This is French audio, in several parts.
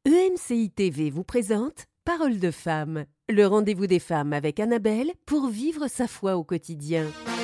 EMCI TV vous présente Parole de femme, le rendez-vous des femmes avec Annabelle pour vivre sa foi au quotidien.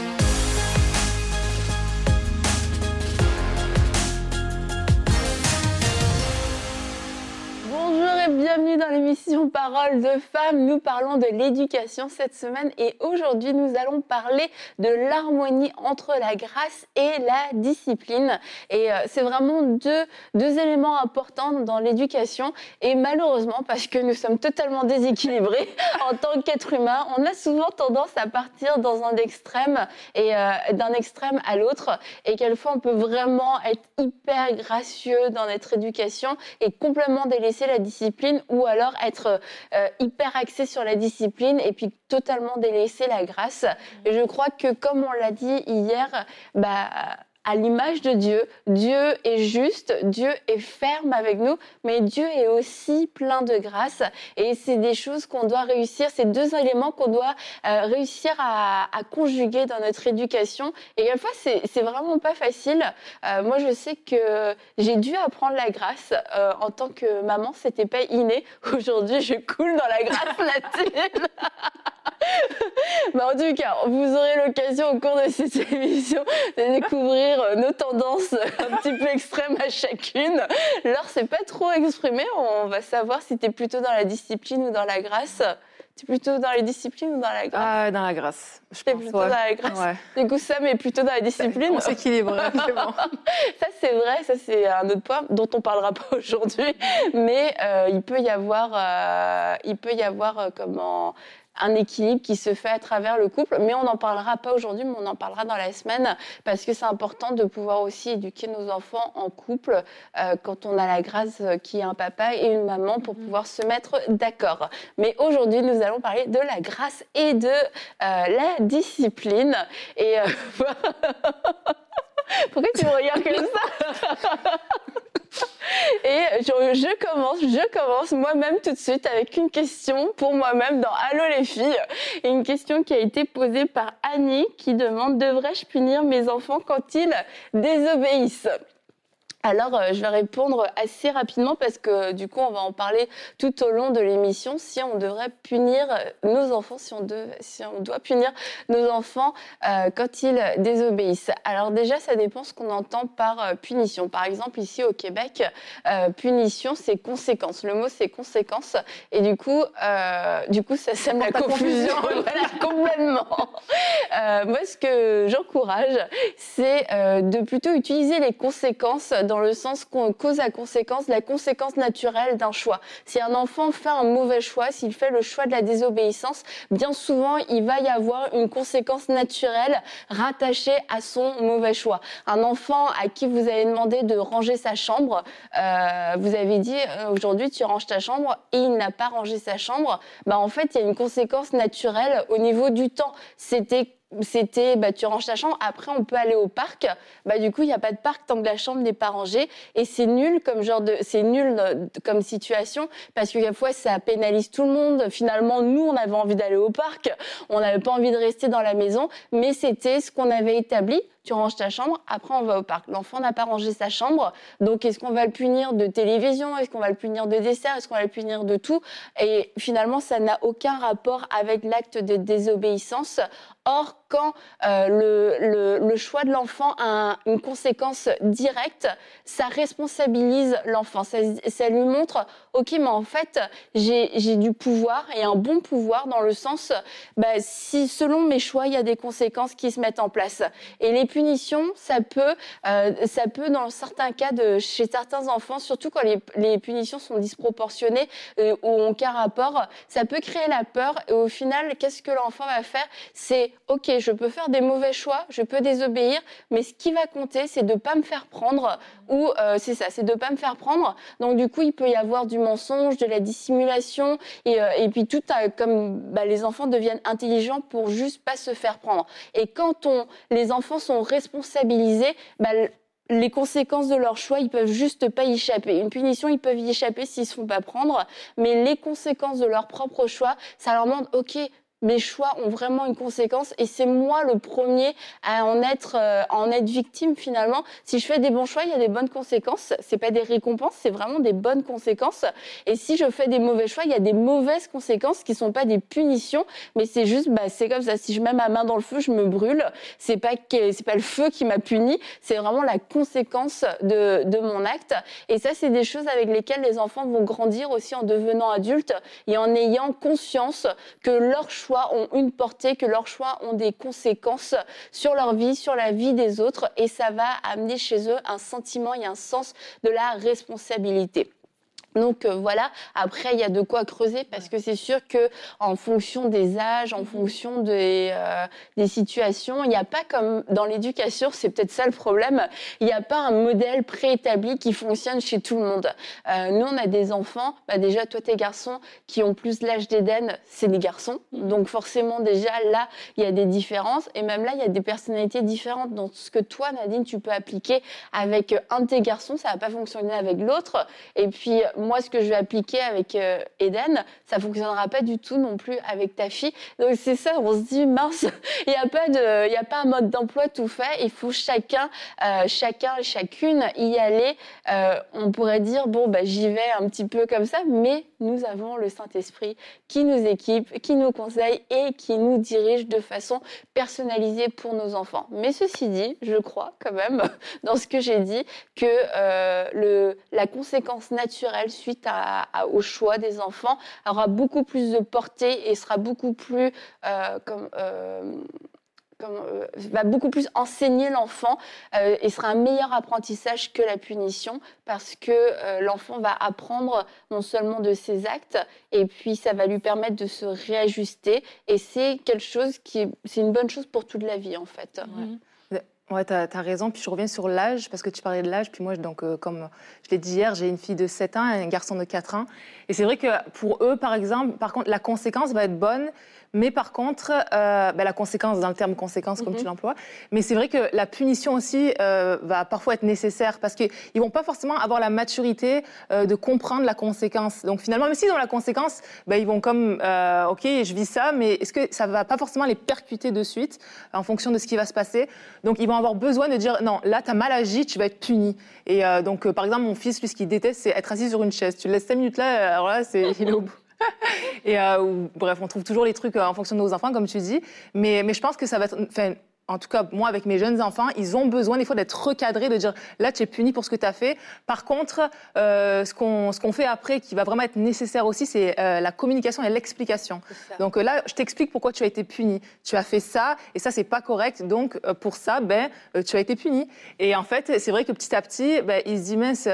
Bonjour et bienvenue dans l'émission Parole de femmes. Nous parlons de l'éducation cette semaine et aujourd'hui nous allons parler de l'harmonie entre la grâce et la discipline. Et c'est vraiment deux éléments importants dans l'éducation et malheureusement parce que nous sommes totalement déséquilibrés en tant qu'être humain, on a souvent tendance à partir dans un extrême et d'un extrême à l'autre et quelquefois on peut vraiment être hyper gracieux dans notre éducation et complètement délaisser la discipline ou alors être hyper axé sur la discipline et puis totalement délaisser la grâce. Et je crois que comme on l'a dit hier, à l'image de Dieu, Dieu est juste, Dieu est ferme avec nous, mais Dieu est aussi plein de grâce. Et c'est des choses qu'on doit réussir, ces deux éléments qu'on doit réussir à conjuguer dans notre éducation. Et quelquefois, c'est vraiment pas facile. Moi, je sais que j'ai dû apprendre la grâce en tant que maman, c'était pas inné. Aujourd'hui, je coule dans la grâce latine. En tout cas, vous aurez l'occasion au cours de cette émission de découvrir nos tendances un petit peu extrêmes à chacune. Laure, c'est pas trop exprimé, on va savoir si tu es plutôt dans la discipline ou dans la grâce. Tu es plutôt dans la discipline ou dans la grâce? Dans la grâce. Je pense, plutôt dans la grâce. Ouais. Du coup, Sam est plutôt dans la discipline. On s'équilibre, c'est bon. Ça, c'est vrai, ça, c'est un autre point dont on parlera pas aujourd'hui. Mais il peut y avoir un équilibre qui se fait à travers le couple, mais on n'en parlera pas aujourd'hui, mais on en parlera dans la semaine, parce que c'est important de pouvoir aussi éduquer nos enfants en couple quand on a la grâce qui est un papa et une maman pour pouvoir se mettre d'accord. Mais aujourd'hui, nous allons parler de la grâce et de la discipline. Et pourquoi tu me regardes comme ça? Et je commence moi-même tout de suite avec une question pour moi-même dans Allô les filles. Et une question qui a été posée par Annie qui demande: devrais-je punir mes enfants quand ils désobéissent ? Alors, je vais répondre assez rapidement parce que du coup, on va en parler tout au long de l'émission. Si on devrait punir nos enfants, si on doit punir nos enfants quand ils désobéissent. Alors déjà, ça dépend ce qu'on entend par punition. Par exemple, ici au Québec, punition, c'est conséquence. Le mot, c'est conséquence. Et du coup, ça sème la confusion. Voilà, complètement. Moi, ce que j'encourage, c'est de plutôt utiliser les conséquences dans le sens cause à conséquence, la conséquence naturelle d'un choix. Si un enfant fait un mauvais choix, s'il fait le choix de la désobéissance, bien souvent, il va y avoir une conséquence naturelle rattachée à son mauvais choix. Un enfant à qui vous avez demandé de ranger sa chambre, vous avez dit aujourd'hui tu ranges ta chambre et il n'a pas rangé sa chambre, en fait, il y a une conséquence naturelle au niveau du temps. C'était tu ranges ta chambre, après on peut aller au parc, du coup il n'y a pas de parc tant que la chambre n'est pas rangée et c'est nul comme situation parce que quelquefois ça pénalise tout le monde. Finalement nous on avait envie d'aller au parc, on n'avait pas envie de rester dans la maison, mais c'était ce qu'on avait établi. Tu ranges ta chambre, après on va au parc. L'enfant n'a pas rangé sa chambre, donc est-ce qu'on va le punir de télévision? Est-ce qu'on va le punir de dessert? Est-ce qu'on va le punir de tout? Et finalement, ça n'a aucun rapport avec l'acte de désobéissance. Or, quand le choix de l'enfant a une conséquence directe, ça responsabilise l'enfant. Ça lui montre, ok, mais en fait, j'ai du pouvoir et un bon pouvoir dans le sens, si selon mes choix, il y a des conséquences qui se mettent en place. Et les punitions, ça peut dans certains cas chez certains enfants, surtout quand les punitions sont disproportionnées ou ont aucun rapport, ça peut créer la peur. Et au final, qu'est-ce que l'enfant va faire? C'est ok, je peux faire des mauvais choix, je peux désobéir, mais ce qui va compter, c'est de pas me faire prendre ou c'est de pas me faire prendre. Donc du coup, il peut y avoir du mensonge, de la dissimulation et puis tout les enfants deviennent intelligents pour juste pas se faire prendre. Et quand les enfants sont responsabilisés, les conséquences de leur choix, ils peuvent juste pas y échapper. Une punition, ils peuvent y échapper s'ils se font pas prendre, mais les conséquences de leur propre choix, ça leur montre ok. mes choix ont vraiment une conséquence et c'est moi le premier à en être victime finalement. Si je fais des bons choix, il y a des bonnes conséquences. C'est pas des récompenses, c'est vraiment des bonnes conséquences. Et si je fais des mauvais choix, il y a des mauvaises conséquences qui sont pas des punitions, mais c'est juste, c'est comme ça. Si je mets ma main dans le feu, je me brûle. C'est pas le feu qui m'a puni, c'est vraiment la conséquence de mon acte. Et ça, c'est des choses avec lesquelles les enfants vont grandir aussi en devenant adultes et en ayant conscience que leurs choix ont une portée, que leurs choix ont des conséquences sur leur vie, sur la vie des autres, et ça va amener chez eux un sentiment et un sens de la responsabilité. Donc voilà, après il y a de quoi creuser parce que c'est sûr que en fonction des âges, en fonction des situations, il n'y a pas comme dans l'éducation, c'est peut-être ça le problème, il n'y a pas un modèle préétabli qui fonctionne chez tout le monde. Nous on a des enfants, déjà toi tes garçons qui ont plus l'âge d'Éden, c'est des garçons, donc forcément déjà là il y a des différences et même là il y a des personnalités différentes. Donc ce que toi Nadine tu peux appliquer avec un de tes garçons, ça va pas fonctionner avec l'autre et puis moi, ce que je vais appliquer avec Eden, ça fonctionnera pas du tout non plus avec ta fille. Donc c'est ça, on se dit mince, il y a pas un mode d'emploi tout fait. Il faut chacun et chacune y aller. On pourrait dire j'y vais un petit peu comme ça, mais nous avons le Saint-Esprit qui nous équipe, qui nous conseille et qui nous dirige de façon personnalisée pour nos enfants. Mais ceci dit, je crois quand même dans ce que j'ai dit que la conséquence naturelle suite au choix des enfants aura beaucoup plus de portée et sera beaucoup plus va beaucoup plus enseigner l'enfant et sera un meilleur apprentissage que la punition parce que l'enfant va apprendre non seulement de ses actes et puis ça va lui permettre de se réajuster et c'est une bonne chose pour toute la vie en fait. Ouais, t'as raison. Puis je reviens sur l'âge, parce que tu parlais de l'âge. Puis moi, donc, comme je l'ai dit hier, j'ai une fille de 7 ans et un garçon de 4 ans. Et c'est vrai que pour eux, par contre, la conséquence va être bonne. Mais par contre, la conséquence, dans le terme conséquence, comme tu l'emploies, mais c'est vrai que la punition aussi va parfois être nécessaire parce qu'ils ne vont pas forcément avoir la maturité de comprendre la conséquence. Donc finalement, même s'ils ont la conséquence, ils vont comme, OK, je vis ça, mais est-ce que ça ne va pas forcément les percuter de suite en fonction de ce qui va se passer? Donc ils vont avoir besoin de dire, non, là, tu as mal agi, tu vas être puni. Et donc, par exemple, mon fils, lui, ce qu'il déteste, c'est être assis sur une chaise. Tu le laisses 5 minutes là, alors là, il est au bout. Et bref, on trouve toujours les trucs en fonction de nos enfants, comme tu dis. Mais je pense que ça va être... En tout cas, moi, avec mes jeunes enfants, ils ont besoin des fois d'être recadrés, de dire là, tu es puni pour ce que tu as fait. Par contre, ce qu'on fait après, qui va vraiment être nécessaire aussi, c'est la communication et l'explication. Donc là, je t'explique pourquoi tu as été puni. Tu as fait ça, et ça, c'est pas correct. Donc, pour ça, tu as été puni. Et en fait, c'est vrai que petit à petit, ils se disent, mince...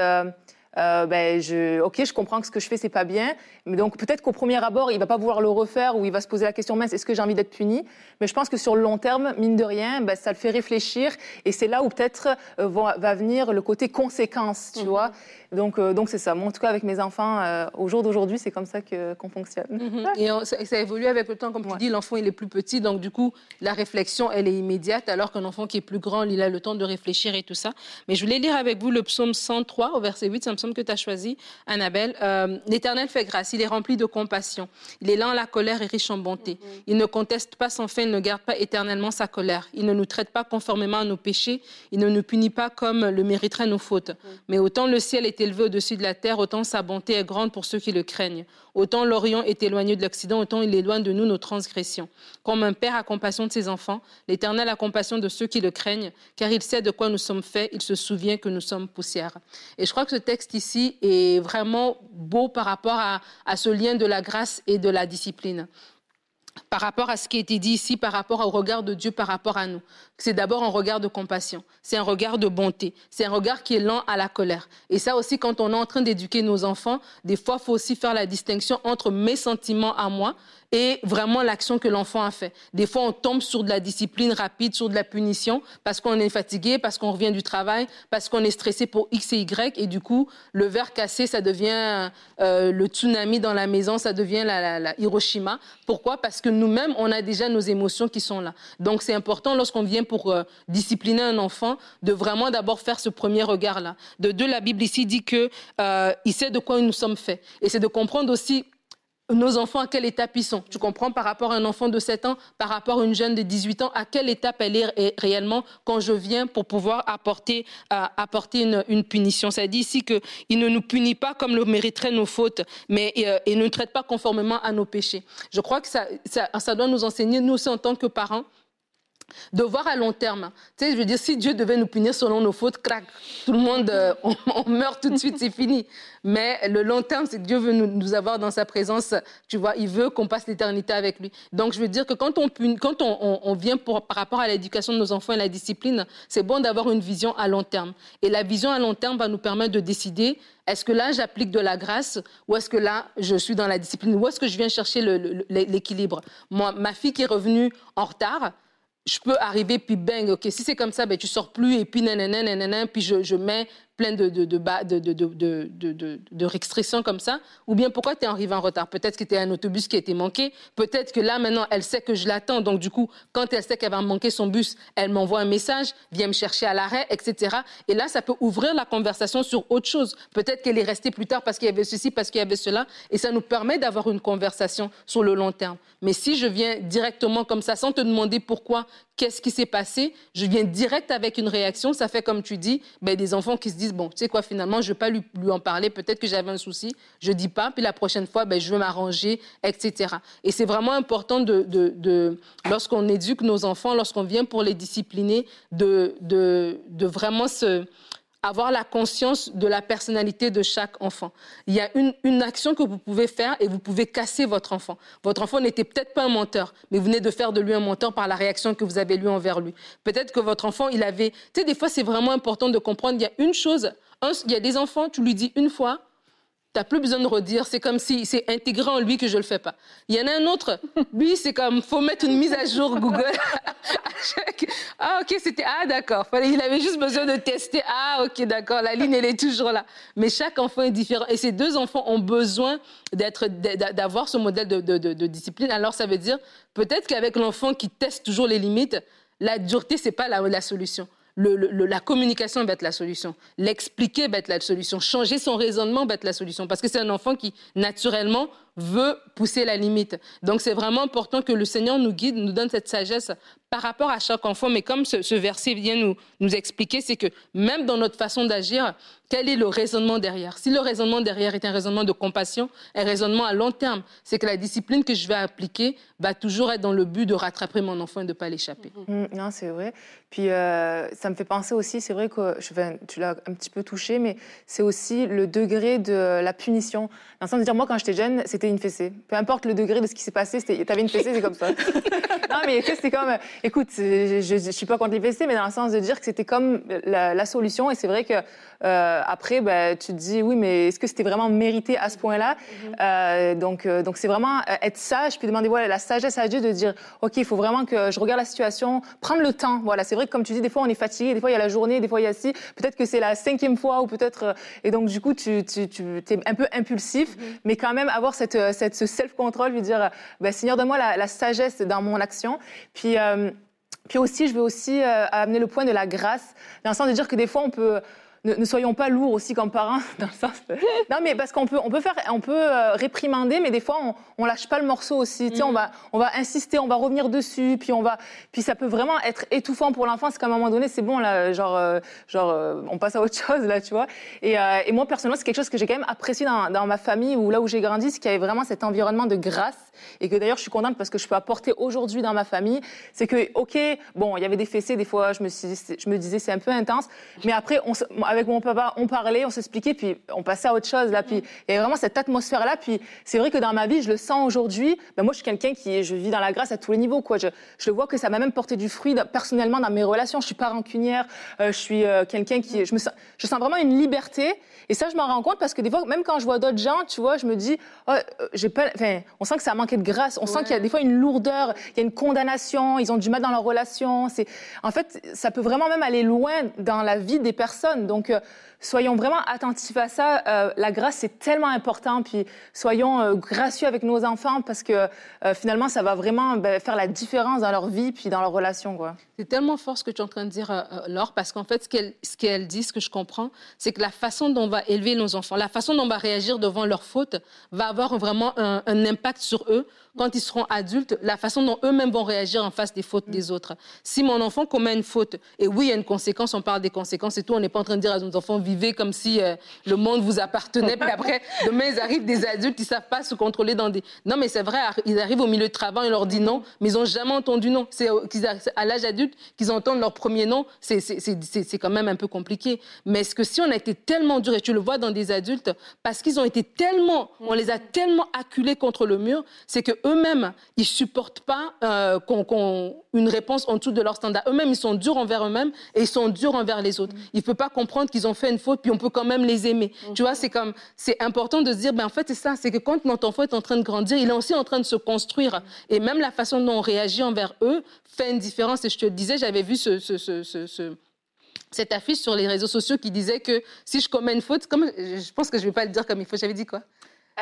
je comprends que ce que je fais, c'est pas bien. Mais donc, peut-être qu'au premier abord, il va pas vouloir le refaire ou il va se poser la question, mince, est-ce que j'ai envie d'être puni? Mais je pense que sur le long terme, mine de rien, ça le fait réfléchir et c'est là où peut-être va venir le côté conséquence, tu vois. Donc c'est ça. Moi, en tout cas, avec mes enfants, au jour d'aujourd'hui, c'est comme ça qu'on fonctionne. Et ça évolue avec le temps, comme tu dis, l'enfant, il est plus petit, donc du coup, la réflexion, elle est immédiate, alors qu'un enfant qui est plus grand, il a le temps de réfléchir et tout ça. Mais je voulais lire avec vous le psaume 103, au verset 8, c'est un psaume que tu as choisi, Annabelle. L'Éternel fait grâce, il est rempli de compassion. Il est lent à la colère et riche en bonté. Il ne conteste pas son fait, il ne garde pas éternellement sa colère. Il ne nous traite pas conformément à nos péchés, il ne nous punit pas comme le mériteraient nos fautes. Mais autant le ciel est élevé au-dessus de la terre, autant sa bonté est grande pour ceux qui le craignent. Autant l'Orient est éloigné de l'Occident, autant il éloigne de nous nos transgressions. Comme un père a compassion de ses enfants, l'Éternel a compassion de ceux qui le craignent, car il sait de quoi nous sommes faits, il se souvient que nous sommes poussière. Et je crois que ce texte ici est vraiment beau par rapport à ce lien de la grâce et de la discipline. Par rapport à ce qui a été dit ici, par rapport au regard de Dieu par rapport à nous. C'est d'abord un regard de compassion, c'est un regard de bonté, c'est un regard qui est lent à la colère. Et ça aussi, quand on est en train d'éduquer nos enfants, des fois, il faut aussi faire la distinction entre mes sentiments à moi et vraiment l'action que l'enfant a fait. Des fois, on tombe sur de la discipline rapide, sur de la punition, parce qu'on est fatigué, parce qu'on revient du travail, parce qu'on est stressé pour X et Y, et du coup, le verre cassé, ça devient le tsunami dans la maison, ça devient la Hiroshima. Pourquoi? Parce que nous-mêmes, on a déjà nos émotions qui sont là. Donc, c'est important, lorsqu'on vient pour discipliner un enfant, de vraiment d'abord faire ce premier regard-là. De deux, la Bible ici dit que il sait de quoi nous sommes faits. Et c'est de comprendre aussi nos enfants, à quelle étape ils sont. Tu comprends, par rapport à un enfant de 7 ans, par rapport à une jeune de 18 ans, à quelle étape elle est réellement quand je viens pour pouvoir apporter une punition. Ça dit ici qu'il ne nous punit pas comme le mériteraient nos fautes, mais il ne nous traite pas conformément à nos péchés. Je crois que ça doit nous enseigner, nous aussi en tant que parents, de voir à long terme. Tu sais, je veux dire, si Dieu devait nous punir selon nos fautes, crac, tout le monde, on meurt tout de suite, c'est fini. Mais le long terme, c'est que Dieu veut nous avoir dans sa présence, tu vois, il veut qu'on passe l'éternité avec lui. Donc, je veux dire que quand on vient par rapport à l'éducation de nos enfants et la discipline, c'est bon d'avoir une vision à long terme. Et la vision à long terme va nous permettre de décider, est-ce que là, j'applique de la grâce ou est-ce que là, je suis dans la discipline? Où est-ce que je viens chercher l'équilibre? Moi, ma fille qui est revenue en retard, je peux arriver, puis bang, ok, si c'est comme ça, ben, tu sors plus, et puis nanana, puis je mets plein de restrictions comme ça. Ou bien, pourquoi tu es arrivé en retard? Peut-être que tu es un autobus qui a été manqué. Peut-être que là, maintenant, elle sait que je l'attends. Donc, du coup, quand elle sait qu'elle va manquer son bus, elle m'envoie un message, vient me chercher à l'arrêt, etc. Et là, ça peut ouvrir la conversation sur autre chose. Peut-être qu'elle est restée plus tard parce qu'il y avait ceci, parce qu'il y avait cela. Et ça nous permet d'avoir une conversation sur le long terme. Mais si je viens directement comme ça, sans te demander pourquoi, qu'est-ce qui s'est passé, je viens direct avec une réaction, ça fait comme tu dis, ben, des enfants qui se disent, bon, tu sais quoi, finalement, je ne vais pas lui en parler, peut-être que j'avais un souci, je ne dis pas, puis la prochaine fois, ben, je vais m'arranger, etc. Et c'est vraiment important lorsqu'on éduque nos enfants, lorsqu'on vient pour les discipliner, de vraiment avoir la conscience de la personnalité de chaque enfant. Il y a une action que vous pouvez faire et vous pouvez casser votre enfant. Votre enfant n'était peut-être pas un menteur, mais vous venez de faire de lui un menteur par la réaction que vous avez eue envers lui. Peut-être que votre enfant, il avait... Tu sais, des fois, c'est vraiment important de comprendre, il y a une chose, il y a des enfants, tu lui dis une fois, tu n'as plus besoin de redire, c'est comme si c'est intégré en lui que je ne le fais pas. Il y en a un autre, lui, c'est comme, il faut mettre une mise à jour Google. Ah, ok, d'accord. Il avait juste besoin de tester. Ah, ok, d'accord, la ligne, elle est toujours là. Mais chaque enfant est différent. Et ces deux enfants ont besoin d'avoir ce modèle de discipline. Alors, ça veut dire, peut-être qu'avec l'enfant qui teste toujours les limites, la dureté, ce n'est pas la solution. La communication va être la solution. L'expliquer va être la solution. Changer son raisonnement va être la solution. Parce que c'est un enfant qui, naturellement, veut pousser la limite. Donc, c'est vraiment important que le Seigneur nous guide, nous donne cette sagesse par rapport à chaque enfant. Mais comme ce verset vient nous expliquer, c'est que même dans notre façon d'agir, quel est le raisonnement derrière? Si le raisonnement derrière est un raisonnement de compassion, un raisonnement à long terme, c'est que la discipline que je vais appliquer va toujours être dans le but de rattraper mon enfant et de ne pas l'échapper. Non, c'est vrai. Puis, ça me fait penser aussi, c'est vrai que tu l'as un petit peu touché, mais c'est aussi le degré de la punition. Dans le sens de dire, moi, quand j'étais jeune, c'était une fessée. Peu importe le degré de ce qui s'est passé, t'avais une fessée, c'est comme ça. Non, mais c'était comme... Écoute, je ne suis pas contre les fessées, mais dans le sens de dire que c'était comme la solution. Et c'est vrai que après, bah, tu te dis, oui, mais est-ce que c'était vraiment mérité à ce point-là? Donc, c'est vraiment être sage, puis demander la sagesse à Dieu de dire, OK, il faut vraiment que je regarde la situation, prendre le temps. Voilà, c'est vrai que comme tu dis, des fois, on est fatigué, des fois, il y a la journée, des fois, il y a ci. Peut-être que c'est la 5e fois ou peut-être... et donc, du coup, tu es un peu impulsif, mais quand même avoir ce self-control, lui dire, Seigneur, donne-moi la sagesse dans mon action. Puis aussi, je veux aussi amener le point de la grâce, dans le sens de dire que des fois, on peut... Ne soyons pas lourds aussi comme parents, dans le sens... Non, mais parce qu'on peut réprimander, mais des fois, on lâche pas le morceau aussi. Tu sais, on va insister, on va revenir dessus, puis ça peut vraiment être étouffant pour l'enfant. C'est qu'à un moment donné, c'est bon, là, on passe à autre chose, là, tu vois. Et moi, personnellement, c'est quelque chose que j'ai quand même apprécié dans ma famille, ou là où j'ai grandi, c'est qu'il y avait vraiment cet environnement de grâce, et que d'ailleurs, je suis contente parce que je peux apporter aujourd'hui dans ma famille. C'est que, OK, bon, il y avait des fessées, des fois, je me disais, c'est un peu intense, mais après, avec mon papa, on parlait, on s'expliquait, puis on passait à autre chose, là. Puis il y avait vraiment cette atmosphère-là. Puis c'est vrai que dans ma vie, je le sens aujourd'hui. Moi, je suis quelqu'un je vis dans la grâce à tous les niveaux, quoi. Je le vois que ça m'a même porté du fruit personnellement dans mes relations. Je suis pas rancunière. Je suis quelqu'un qui... Je sens vraiment une liberté. Et ça, je m'en rends compte parce que des fois, même quand je vois d'autres gens, tu vois, je me dis, on sent que ça a manqué de grâce. On sent qu'il y a des fois une lourdeur, il y a une condamnation, ils ont du mal dans leur relation. En fait, ça peut vraiment même aller loin dans la vie des personnes. Donc, soyons vraiment attentifs à ça. La grâce, c'est tellement important. Puis soyons gracieux avec nos enfants parce que finalement, ça va vraiment faire la différence dans leur vie puis dans leurs relations, quoi. C'est tellement fort ce que tu es en train de dire, Laure, parce qu'en fait, ce qu'elle dit, ce que je comprends, c'est que la façon dont on va élever nos enfants, la façon dont on va réagir devant leurs fautes va avoir vraiment un impact sur eux quand ils seront adultes, la façon dont eux-mêmes vont réagir en face des fautes des autres. Si mon enfant commet une faute, et oui, il y a une conséquence, on parle des conséquences et tout, on n'est pas en train de dire à nos enfants, vivez comme si le monde vous appartenait, puis après, demain, ils arrivent des adultes, ils ne savent pas se contrôler dans des... Non, mais c'est vrai, ils arrivent au milieu de travail, on leur dit non, mais ils n'ont jamais entendu non. C'est à l'âge adulte qu'ils entendent leur premier non, c'est quand même un peu compliqué. Mais est-ce que si on a été tellement dur, et tu le vois dans des adultes, parce qu'ils ont été tellement, on les a tellement acculés contre le mur, c'est qu'eux-mêmes, ils ne supportent pas une réponse en dessous de leur standard. Eux-mêmes, ils sont durs envers eux-mêmes et ils sont durs envers les autres. Ils ne peuvent pas comprendre qu'ils ont fait une faute, puis on peut quand même les aimer. Tu vois, c'est important de se dire, en fait, c'est ça, c'est que quand notre enfant est en train de grandir, il est aussi en train de se construire. Et même la façon dont on réagit envers eux fait une différence. Et je te disais, j'avais vu cette affiche sur les réseaux sociaux qui disait que si je commets une faute, je pense que je ne vais pas le dire comme il faut. J'avais dit quoi?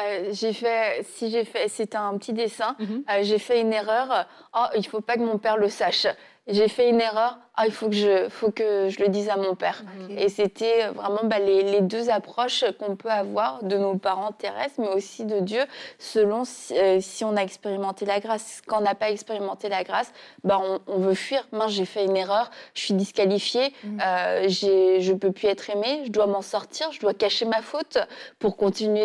C'était un petit dessin. J'ai fait une erreur. Oh, il faut pas que mon père le sache. J'ai fait une erreur. Ah, il faut que je le dise à mon père. Okay. Et c'était vraiment les deux approches qu'on peut avoir de nos parents terrestres, mais aussi de Dieu, selon si on a expérimenté la grâce. Quand on n'a pas expérimenté la grâce, on veut fuir. Mince, j'ai fait une erreur, je suis disqualifiée, je peux plus être aimée, je dois m'en sortir, je dois cacher ma faute pour continuer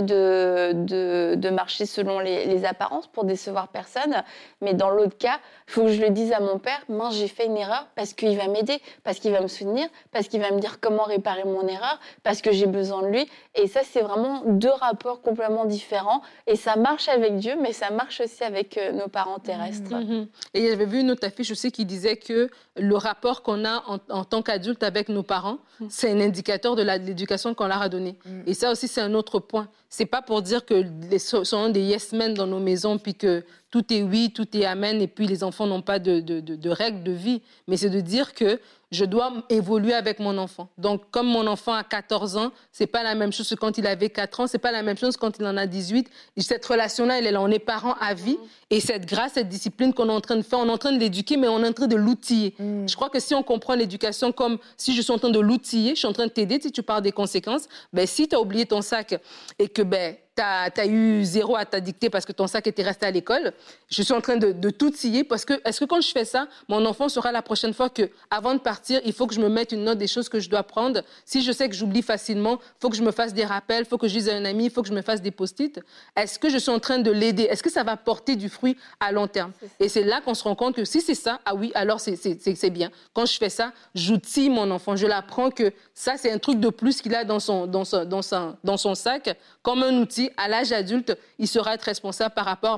de marcher selon les apparences, pour décevoir personne. Mais dans l'autre cas, il faut que je le dise à mon père. Mince, j'ai fait une erreur parce qu'il va m'aider, parce qu'il va me soutenir, parce qu'il va me dire comment réparer mon erreur, parce que j'ai besoin de lui. Et ça, c'est vraiment deux rapports complètement différents. Et ça marche avec Dieu, mais ça marche aussi avec nos parents terrestres. Et j'avais vu une autre affiche aussi qui disait que le rapport qu'on a en tant qu'adulte avec nos parents, c'est un indicateur de l'éducation qu'on leur a donnée. Et ça aussi, c'est un autre point. C'est pas pour dire que sont des yes men dans nos maisons, puis que tout est oui, tout est amen, et puis les enfants n'ont pas de règles de vie. Mais c'est de dire que je dois évoluer avec mon enfant. Donc, comme mon enfant a 14 ans, c'est pas la même chose que quand il avait 4 ans, c'est pas la même chose quand il en a 18. Et cette relation-là, elle est là. On est parents à vie. Et cette grâce, cette discipline qu'on est en train de faire, on est en train de l'éduquer, mais on est en train de l'outiller. Je crois que si on comprend l'éducation comme si je suis en train de l'outiller, je suis en train de t'aider, si tu parles des conséquences, si tu as oublié ton sac et que tu as eu 0 à ta dictée parce que ton sac était resté à l'école, je suis en train de t'outiller parce que est-ce que quand je fais ça, mon enfant saura la prochaine fois que avant de partir, il faut que je me mette une note des choses que je dois prendre. Si je sais que j'oublie facilement, il faut que je me fasse des rappels, il faut que je dise à un ami, il faut que je me fasse des post-it. Est-ce que je suis en train de l'aider? Est-ce que ça va porter du fruit à long terme? Et c'est là qu'on se rend compte que si c'est ça, ah oui, alors c'est bien. Quand je fais ça, j'outille mon enfant. Je l'apprends que ça, c'est un truc de plus qu'il a dans son sac, comme un outil. À l'âge adulte, il sera être responsable par rapport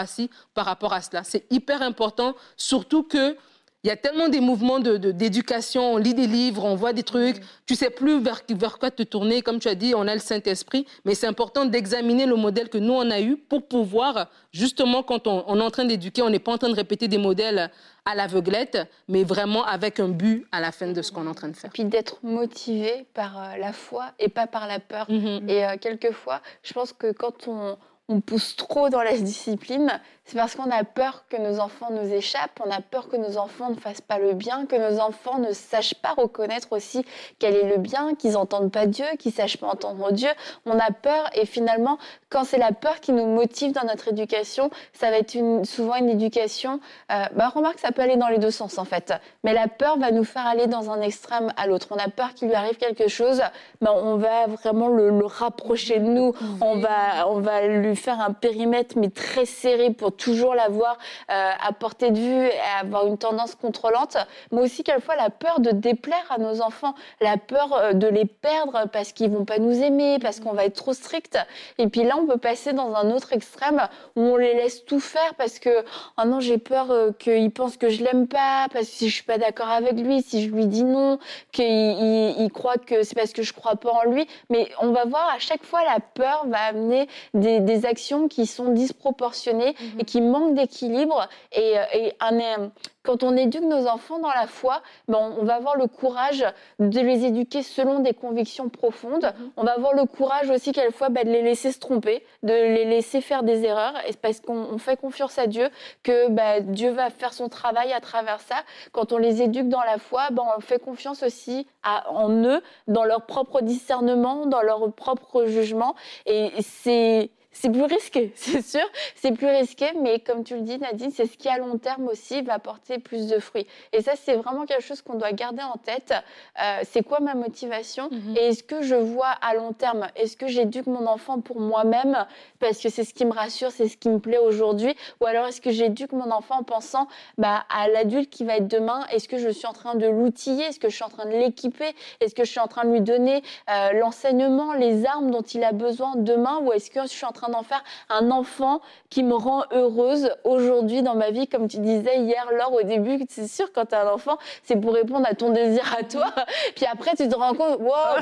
à cela. C'est hyper important, surtout que il y a tellement des mouvements d'éducation, on lit des livres, on voit des trucs, tu sais plus vers quoi te tourner. Comme tu as dit, on a le Saint-Esprit, mais c'est important d'examiner le modèle que nous, on a eu pour pouvoir, justement, quand on est en train d'éduquer, on n'est pas en train de répéter des modèles à l'aveuglette, mais vraiment avec un but à la fin de ce qu'on est en train de faire. Puis d'être motivé par la foi et pas par la peur. Et quelquefois, je pense que quand on pousse trop dans la discipline, c'est parce qu'on a peur que nos enfants nous échappent, on a peur que nos enfants ne fassent pas le bien, que nos enfants ne sachent pas reconnaître aussi quel est le bien, qu'ils n'entendent pas Dieu, qu'ils ne sachent pas entendre Dieu. On a peur et finalement, quand c'est la peur qui nous motive dans notre éducation, ça va être souvent une éducation... remarque, ça peut aller dans les deux sens en fait. Mais la peur va nous faire aller dans un extrême à l'autre. On a peur qu'il lui arrive quelque chose, on va vraiment le rapprocher de nous. On va lui faire un périmètre mais très serré pour toujours l'avoir à portée de vue et avoir une tendance contrôlante, mais aussi quelquefois la peur de déplaire à nos enfants, la peur de les perdre parce qu'ils vont pas nous aimer, parce qu'on va être trop strict. Et puis là, on peut passer dans un autre extrême où on les laisse tout faire parce que oh non, j'ai peur qu'il pense que je l'aime pas, parce que si je suis pas d'accord avec lui, si je lui dis non, qu'il croit que c'est parce que je crois pas en lui. Mais on va voir à chaque fois la peur va amener des actions qui sont disproportionnées et qui manquent d'équilibre. Quand on éduque nos enfants dans la foi, on va avoir le courage de les éduquer selon des convictions profondes. On va avoir le courage aussi, quelquefois, de les laisser se tromper, de les laisser faire des erreurs. Et c'est parce qu'on fait confiance à Dieu que Dieu va faire son travail à travers ça. Quand on les éduque dans la foi, on fait confiance aussi en eux, dans leur propre discernement, dans leur propre jugement. Et c'est plus risqué, c'est sûr, c'est plus risqué, mais comme tu le dis, Nadine, c'est ce qui, à long terme aussi, va porter plus de fruits. Et ça, c'est vraiment quelque chose qu'on doit garder en tête. C'est quoi ma motivation ? Et est-ce que je vois à long terme ? Est-ce que j'éduque mon enfant pour moi-même parce que c'est ce qui me rassure, c'est ce qui me plaît aujourd'hui ? Ou alors est-ce que j'éduque mon enfant en pensant à l'adulte qui va être demain ? Est-ce que je suis en train de l'outiller ? Est-ce que je suis en train de l'équiper ? Est-ce que je suis en train de lui donner l'enseignement, les armes dont il a besoin demain ? Ou est-ce que je suis en train d'en faire un enfant qui me rend heureuse aujourd'hui dans ma vie, comme tu disais hier, Laure, au début, c'est sûr, quand tu as un enfant, c'est pour répondre à ton désir à toi. Puis après, tu te rends compte, wow,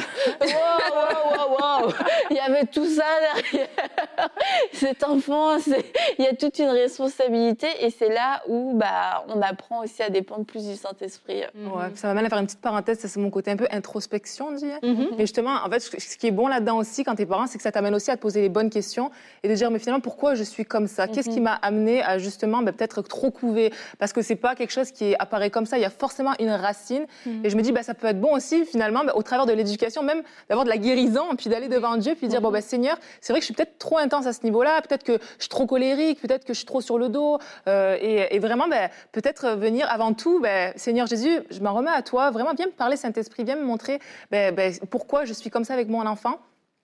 il y avait tout ça derrière. Cet enfant, il y a toute une responsabilité et c'est là où on apprend aussi à dépendre plus du Saint-Esprit. Ouais, ça m'amène à faire une petite parenthèse, c'est mon côté un peu introspection, je dirais. Mais justement, en fait, ce qui est bon là-dedans aussi, quand t'es parent, c'est que ça t'amène aussi à te poser les bonnes questions et de dire, mais finalement, pourquoi je suis comme ça ? Qu'est-ce qui m'a amené à justement peut-être trop couver ? Parce que c'est pas quelque chose qui apparaît comme ça, il y a forcément une racine. Et je me dis, ça peut être bon aussi, finalement, au travers de l'éducation, même d'avoir de la guérison, puis d'aller devant Dieu, puis dire, Seigneur, c'est vrai que je suis peut-être trop intense à ce niveau-là, peut-être que je suis trop colérique, peut-être que je suis trop sur le dos. Et vraiment, peut-être venir avant tout, Seigneur Jésus, je m'en remets à toi, vraiment, viens me parler, Saint-Esprit, viens me montrer pourquoi je suis comme ça avec mon enfant.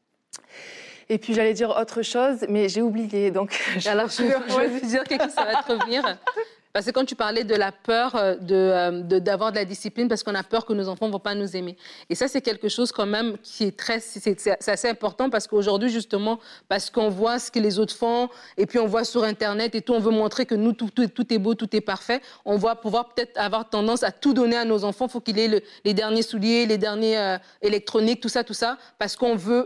Et puis, j'allais dire autre chose, mais j'ai oublié. Donc, alors, je vais dire quelque chose, ça va te revenir. Parce que quand tu parlais de la peur d'avoir de la discipline, parce qu'on a peur que nos enfants ne vont pas nous aimer. Et ça, c'est quelque chose quand même qui est c'est assez important parce qu'aujourd'hui, justement, parce qu'on voit ce que les autres font et puis on voit sur Internet et tout, on veut montrer que nous, tout est beau, tout est parfait. On va pouvoir peut-être avoir tendance à tout donner à nos enfants. Il faut qu'il ait les derniers souliers, les derniers électroniques, tout ça, parce qu'on veut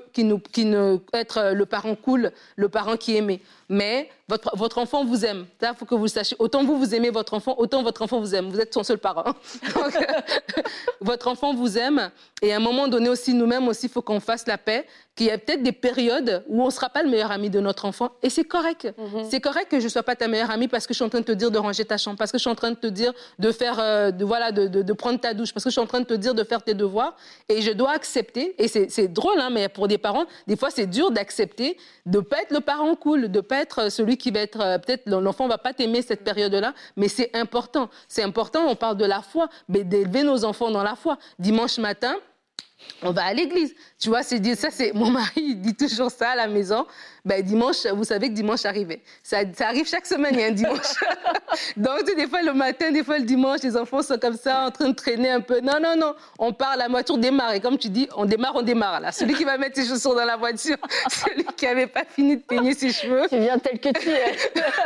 être le parent cool, le parent qui est aimé. Mais votre enfant vous aime. Il faut que vous le sachiez. Autant vous aimez votre enfant, autant votre enfant vous aime. Vous êtes son seul parent. Donc, votre enfant vous aime. Et à un moment donné aussi, nous-mêmes aussi, il faut qu'on fasse la paix. Qu'il y a peut-être des périodes où on ne sera pas le meilleur ami de notre enfant. Et c'est correct. C'est correct que je ne sois pas ta meilleure amie parce que je suis en train de te dire de ranger ta chambre, parce que je suis en train de te dire de faire, de prendre ta douche, parce que je suis en train de te dire de faire tes devoirs. Et je dois accepter. Et c'est drôle, mais pour des parents, des fois, c'est dur d'accepter de ne pas être le parent cool, de ne pas être celui qui va être... peut-être l'enfant ne va pas t'aimer cette période-là, mais c'est important. C'est important, on parle de la foi, mais d'élever nos enfants dans la foi. Dimanche matin, on va à l'église. Tu vois, mon mari il dit toujours ça à la maison. Dimanche, vous savez que dimanche arrivait. Ça arrive chaque semaine, il y a un dimanche. Donc, des fois le matin, des fois le dimanche, les enfants sont comme ça, en train de traîner un peu. Non, on part, la voiture démarre. Et comme tu dis, on démarre là. Celui qui va mettre ses chaussures dans la voiture, celui qui n'avait pas fini de peigner ses cheveux. Tu viens tel que tu es.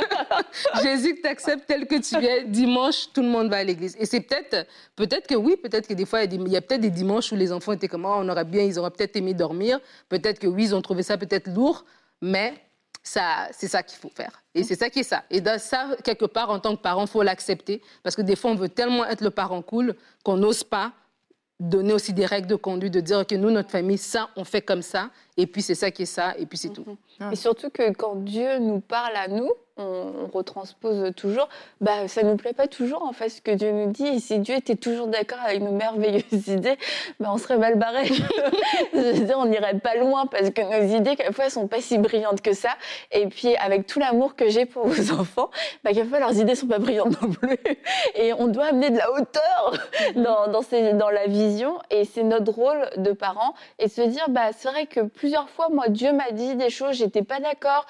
Jésus, que tu acceptes tel que tu es. Dimanche, tout le monde va à l'église. Et c'est peut-être que oui, peut-être que des fois, il y a peut-être des dimanches où les enfants étaient comme, ils auraient peut-être aimé dormir. Peut-être que oui, ils ont trouvé ça peut-être lourd. Mais c'est ça qu'il faut faire. Et c'est ça qui est ça. Et dans ça, quelque part, en tant que parent, il faut l'accepter. Parce que des fois, on veut tellement être le parent cool qu'on n'ose pas donner aussi des règles de conduite, de dire que nous, notre famille, ça, on fait comme ça. Et puis, c'est ça qui est ça. Et puis, c'est tout. Et surtout que quand Dieu nous parle à nous, on retranspose toujours, ça ne nous plaît pas toujours en fait ce que Dieu nous dit. Et si Dieu était toujours d'accord avec nos merveilleuses idées, on serait mal barrés. Je veux dire, on n'irait pas loin parce que nos idées, quelquefois, elles sont pas si brillantes que ça. Et puis, avec tout l'amour que j'ai pour vos enfants, quelquefois, leurs idées sont pas brillantes non plus. Et on doit amener de la hauteur dans la vision. Et c'est notre rôle de parents. Et se dire, c'est vrai que plusieurs fois, moi, Dieu m'a dit des choses, j'étais pas d'accord,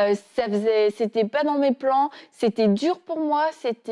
c'était pas dans mes plans, c'était dur pour moi,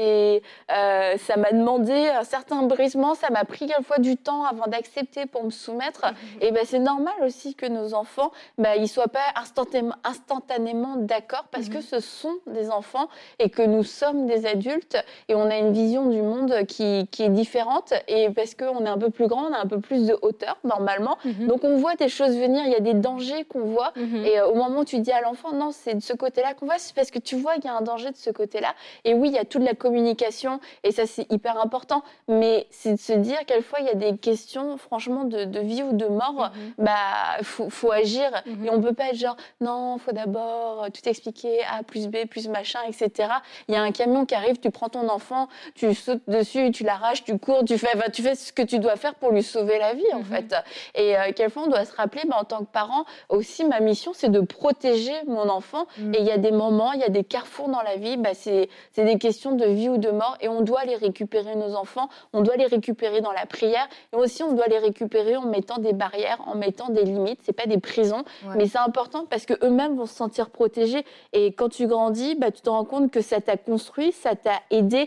ça m'a demandé un certain brisement, ça m'a pris quelquefois du temps avant d'accepter pour me soumettre. Et c'est normal aussi que nos enfants, ils soient pas instantanément d'accord parce que ce sont des enfants et que nous sommes des adultes et on a une vision du monde qui est différente et parce qu'on est un peu plus grand, on a un peu plus de hauteur normalement. Donc on voit des choses venir, il y a des dangers qu'on voit. Et au moment où tu dis à l'enfant, non, c'est de ce côté-là qu'on voit, c'est parce que tu vois qu'il y a un danger de ce côté-là. Et oui, il y a toute la communication, et ça, c'est hyper important. Mais c'est de se dire, quelquefois, il y a des questions, franchement, de vie ou de mort. Faut agir. Et on peut pas être genre, non, faut d'abord tout expliquer, A plus B plus machin, etc. Il y a un camion qui arrive, tu prends ton enfant, tu sautes dessus, tu l'arraches, tu cours, tu fais ce que tu dois faire pour lui sauver la vie, en fait. Et quelquefois, on doit se rappeler, en tant que parent, aussi, ma mission, c'est de protéger mon enfant. Et il y a des moments, il y a des carrefours dans la vie, c'est des questions de vie ou de mort, et on doit les récupérer, nos enfants, on doit les récupérer dans la prière, et aussi, on doit les récupérer en mettant des barrières, en mettant des limites. C'est pas des prisons, mais c'est important parce que eux-mêmes vont se sentir protégés. Et quand tu grandis, tu te rends compte que ça t'a construit, ça t'a aidé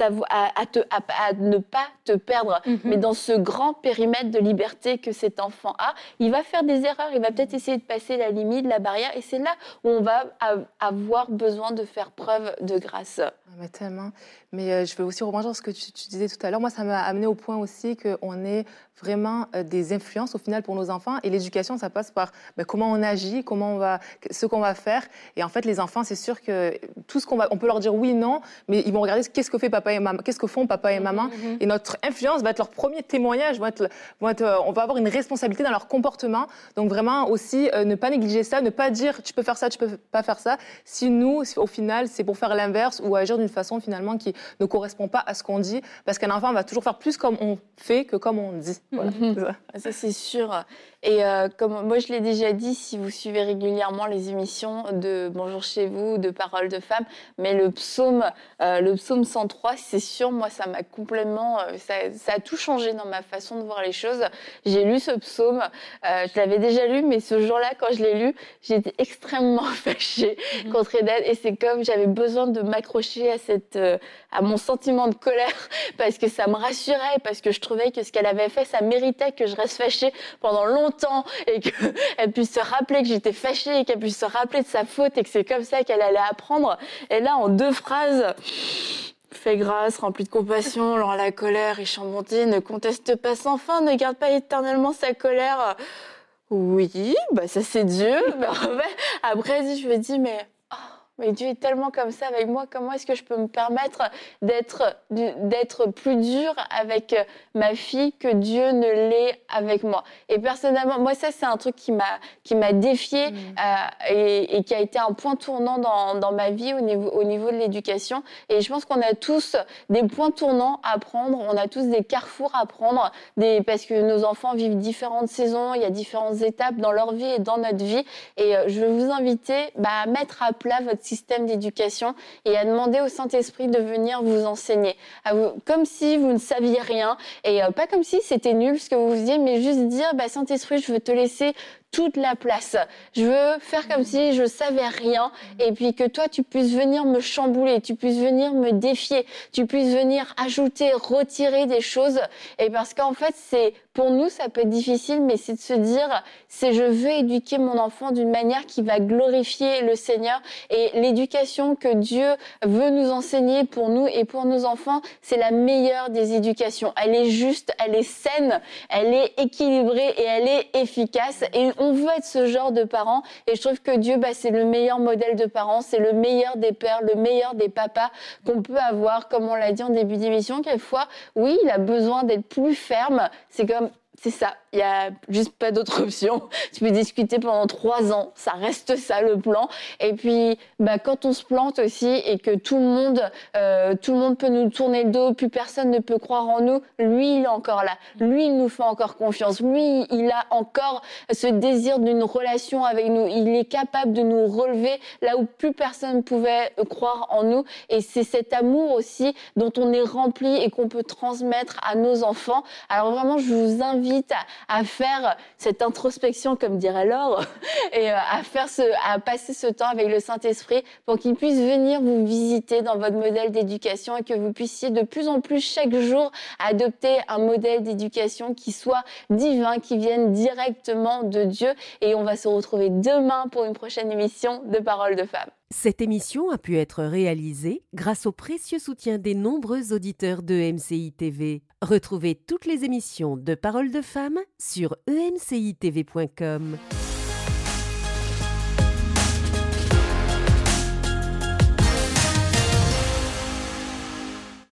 à ne pas te perdre. Mais dans ce grand périmètre de liberté que cet enfant a, il va faire des erreurs, il va peut-être essayer de passer la limite, la barrière, et c'est là où on va avoir besoin de faire preuve de grâce. Mais tellement. Mais je veux aussi rebondir sur ce que tu disais tout à l'heure. Moi, ça m'a amené au point aussi qu'on est vraiment des influences au final pour nos enfants. Et l'éducation, ça passe par comment on agit, ce qu'on va faire. Et en fait, les enfants, c'est sûr que tout ce on peut leur dire oui, non, mais ils vont regarder qu'est-ce que fait papa et maman, qu'est-ce que font papa et maman. Et notre influence va être leur premier témoignage. On va avoir une responsabilité dans leur comportement. Donc vraiment aussi, ne pas négliger ça, ne pas dire tu peux faire ça, tu peux pas faire ça. Si nous, au final, c'est pour faire l'inverse ou agir d'une façon finalement qui ne correspond pas à ce qu'on dit, parce qu'un enfant va toujours faire plus comme on fait que comme on dit. Voilà. Ça, c'est sûr. Et comme moi, je l'ai déjà dit, si vous suivez régulièrement les émissions de Bonjour chez vous, de Paroles de femmes, mais le psaume 103, c'est sûr, moi, ça m'a complètement... ça a tout changé dans ma façon de voir les choses. J'ai lu ce psaume, je l'avais déjà lu, mais ce jour-là, quand je l'ai lu, j'étais extrêmement fâchée contre Eden. Et c'est comme j'avais besoin de m'accrocher à mon sentiment de colère, parce que ça me rassurait, parce que je trouvais que ce qu'elle avait fait, ça méritait que je reste fâchée pendant longtemps et qu'elle puisse se rappeler que j'étais fâchée et qu'elle puisse se rappeler de sa faute et que c'est comme ça qu'elle allait apprendre. Et là, en 2 phrases... Fais grâce, rempli de compassion, lors la colère et chambonté, ne conteste pas sans fin, ne garde pas éternellement sa colère. Oui, ça c'est Dieu. Après, je me dis, mais Dieu est tellement comme ça avec moi, comment est-ce que je peux me permettre d'être plus dure avec ma fille que Dieu ne l'est avec moi? Et personnellement, moi, ça, c'est un truc qui m'a défiée et qui a été un point tournant dans ma vie au niveau de l'éducation. Et je pense qu'on a tous des points tournants à prendre, on a tous des carrefours à prendre, parce que nos enfants vivent différentes saisons, il y a différentes étapes dans leur vie et dans notre vie. Et je veux vous inviter à mettre à plat votre système d'éducation et à demander au Saint-Esprit de venir vous enseigner. Comme si vous ne saviez rien et pas comme si c'était nul ce que vous faisiez, mais juste dire Saint-Esprit, je veux te laisser toute la place. Je veux faire comme si je savais rien et puis que toi, tu puisses venir me chambouler, tu puisses venir me défier, tu puisses venir ajouter, retirer des choses. Et parce qu'en fait, pour nous, ça peut être difficile, mais c'est de se dire, je veux éduquer mon enfant d'une manière qui va glorifier le Seigneur. Et l'éducation que Dieu veut nous enseigner pour nous et pour nos enfants, c'est la meilleure des éducations. Elle est juste, elle est saine, elle est équilibrée et elle est efficace. Et on veut être ce genre de parents. Et je trouve que Dieu, c'est le meilleur modèle de parents, c'est le meilleur des pères, le meilleur des papas qu'on peut avoir. Comme on l'a dit en début d'émission, quelquefois, oui, il a besoin d'être plus ferme. C'est ça, il n'y a juste pas d'autre option. Tu peux discuter pendant 3 ans, ça reste ça le plan. Et puis, quand on se plante aussi et que tout le monde peut nous tourner le dos, plus personne ne peut croire en nous, lui, il est encore là. Lui, il nous fait encore confiance. Lui, il a encore ce désir d'une relation avec nous. Il est capable de nous relever là où plus personne pouvait croire en nous. Et c'est cet amour aussi dont on est rempli et qu'on peut transmettre à nos enfants. Alors vraiment, je vous invite à faire cette introspection, comme dirait Laure, et à passer ce temps avec le Saint-Esprit pour qu'il puisse venir vous visiter dans votre modèle d'éducation et que vous puissiez de plus en plus chaque jour adopter un modèle d'éducation qui soit divin, qui vienne directement de Dieu. Et on va se retrouver demain pour une prochaine émission de Paroles de femmes. Cette émission a pu être réalisée grâce au précieux soutien des nombreux auditeurs de MCI TV. Retrouvez toutes les émissions de Paroles de femmes sur emcitv.com.